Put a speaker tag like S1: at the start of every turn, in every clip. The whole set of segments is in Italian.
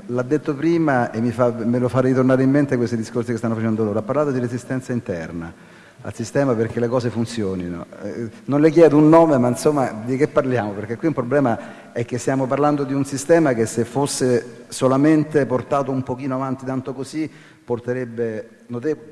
S1: l'ha detto prima e me lo fa ritornare in mente questi discorsi che stanno facendo loro. Ha parlato di resistenza interna al sistema perché le cose funzionino. Non le chiedo un nome, ma insomma di che parliamo? Perché qui un problema è che stiamo parlando di un sistema che se fosse solamente portato un pochino avanti tanto così porterebbe notevoli.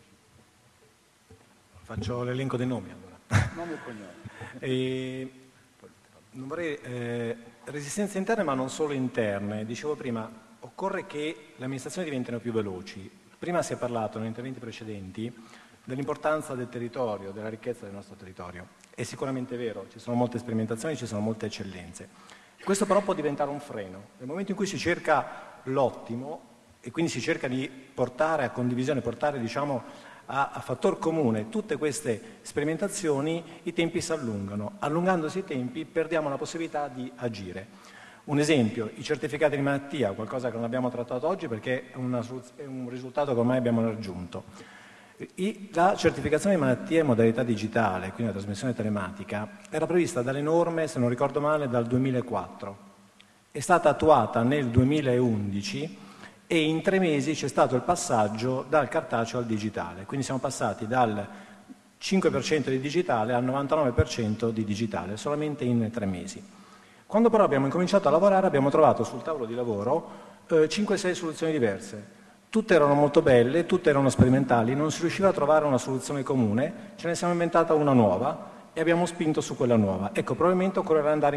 S2: Faccio l'elenco dei nomi allora.
S1: Nome e cognome.
S2: Non vorrei resistenze interne, ma non solo interne. Dicevo prima, occorre che le amministrazioni diventino più veloci. Prima si è parlato negli interventi precedenti dell'importanza del territorio, della ricchezza del nostro territorio. È sicuramente vero, ci sono molte sperimentazioni, ci sono molte eccellenze. Questo però può diventare un freno. Nel momento in cui si cerca l'ottimo e quindi si cerca di portare a condivisione, portare a fattor comune tutte queste sperimentazioni, i tempi si allungano. Allungandosi i tempi perdiamo la possibilità di agire. Un esempio, i certificati di malattia, qualcosa che non abbiamo trattato oggi perché è un risultato che ormai abbiamo raggiunto. La certificazione di malattia in modalità digitale, quindi la trasmissione telematica, era prevista dalle norme, se non ricordo male, dal 2004. È stata attuata nel 2011 e in 3 mesi c'è stato il passaggio dal cartaceo al digitale. Quindi siamo passati dal 5% di digitale al 99% di digitale, solamente in 3 mesi. Quando però abbiamo incominciato a lavorare abbiamo trovato sul tavolo di lavoro 5-6 soluzioni diverse. Tutte erano molto belle, tutte erano sperimentali, non si riusciva a trovare una soluzione comune, ce ne siamo inventata una nuova e abbiamo spinto su quella nuova. Ecco, probabilmente occorrerà andare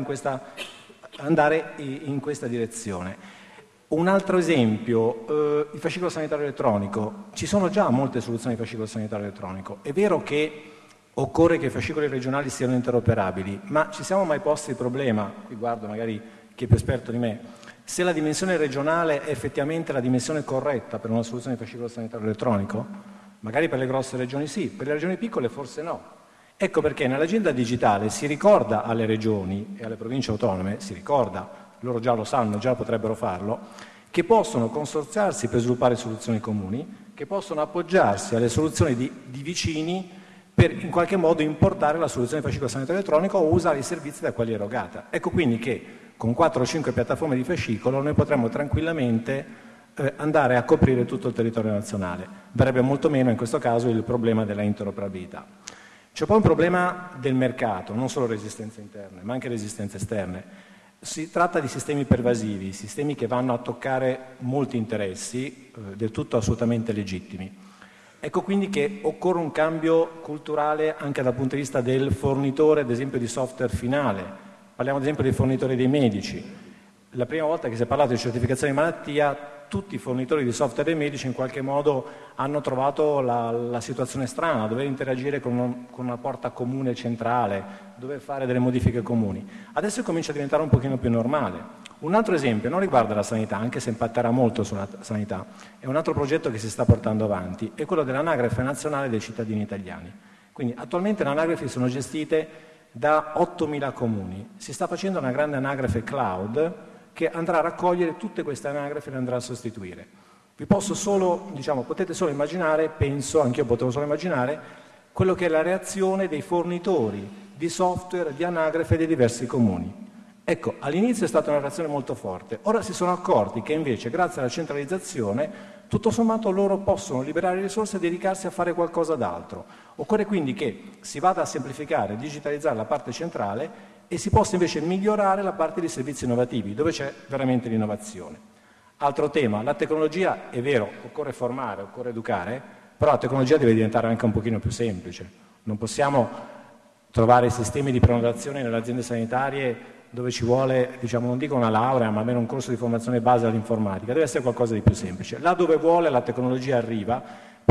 S2: in questa direzione. Un altro esempio, il fascicolo sanitario elettronico. Ci sono già molte soluzioni di fascicolo sanitario elettronico. È vero che occorre che i fascicoli regionali siano interoperabili, ma ci siamo mai posti il problema, qui guardo magari chi è più esperto di me, se la dimensione regionale è effettivamente la dimensione corretta per una soluzione di fascicolo sanitario elettronico? Magari per le grosse regioni sì, per le regioni piccole forse no. Ecco perché nell'agenda digitale si ricorda alle regioni e alle province autonome, si ricorda, loro già lo sanno, già potrebbero farlo, che possono consorziarsi per sviluppare soluzioni comuni, che possono appoggiarsi alle soluzioni di vicini per in qualche modo importare la soluzione di fascicolo sanitario elettronico o usare i servizi da quali è erogata. Ecco quindi che con 4 o 5 piattaforme di fascicolo noi potremmo tranquillamente andare a coprire tutto il territorio nazionale. Verrebbe molto meno in questo caso il problema della interoperabilità. C'è poi un problema del mercato, non solo resistenze interne, ma anche resistenze esterne. Si tratta di sistemi pervasivi, sistemi che vanno a toccare molti interessi, del tutto assolutamente legittimi. Ecco quindi che occorre un cambio culturale anche dal punto di vista del fornitore, ad esempio, di software finale. Parliamo ad esempio dei fornitori dei medici. La prima volta che si è parlato di certificazione di malattia, tutti i fornitori di software dei medici in qualche modo hanno trovato la situazione strana, dover interagire con una porta comune centrale, dover fare delle modifiche comuni. Adesso comincia a diventare un pochino più normale. Un altro esempio non riguarda la sanità, anche se impatterà molto sulla sanità, è un altro progetto che si sta portando avanti, è quello dell'anagrafe nazionale dei cittadini italiani. Quindi attualmente le anagrafi sono gestite da 8.000 comuni. Si sta facendo una grande anagrafe cloud che andrà a raccogliere tutte queste anagrafi e le andrà a sostituire. Vi posso solo, potete solo immaginare, penso, anch'io potevo solo immaginare, quello che è la reazione dei fornitori di software di anagrafe dei diversi comuni. Ecco, all'inizio è stata una reazione molto forte, ora si sono accorti che invece, grazie alla centralizzazione, tutto sommato loro possono liberare risorse e dedicarsi a fare qualcosa d'altro. Occorre quindi che si vada a semplificare, digitalizzare la parte centrale e si possa invece migliorare la parte dei servizi innovativi, dove c'è veramente l'innovazione. Altro tema, la tecnologia, è vero, occorre formare, occorre educare, però la tecnologia deve diventare anche un pochino più semplice. Non possiamo trovare sistemi di prenotazione nelle aziende sanitarie dove ci vuole, non dico una laurea, ma almeno un corso di formazione base all'informatica, deve essere qualcosa di più semplice. Là dove vuole la tecnologia arriva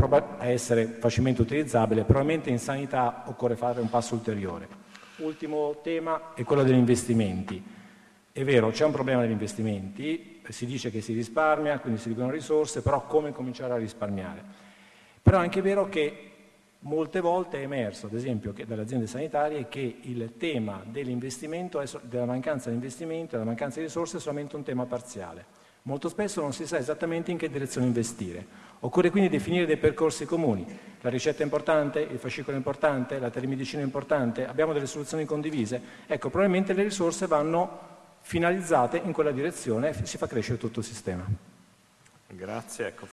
S2: a essere facilmente utilizzabile, probabilmente in sanità occorre fare un passo ulteriore. Ultimo tema è quello degli investimenti. È vero, c'è un problema degli investimenti, si dice che si risparmia, quindi si dicono risorse, però come cominciare a risparmiare? Però è anche vero che molte volte è emerso, ad esempio, dalle aziende sanitarie, che il tema dell'investimento, della mancanza di investimento, della mancanza di risorse è solamente un tema parziale. Molto spesso non si sa esattamente in che direzione investire. Occorre quindi definire dei percorsi comuni. La ricetta è importante, il fascicolo è importante, la telemedicina è importante, abbiamo delle soluzioni condivise. Ecco, probabilmente le risorse vanno finalizzate in quella direzione e si fa crescere tutto il sistema.
S3: Grazie. Ecco.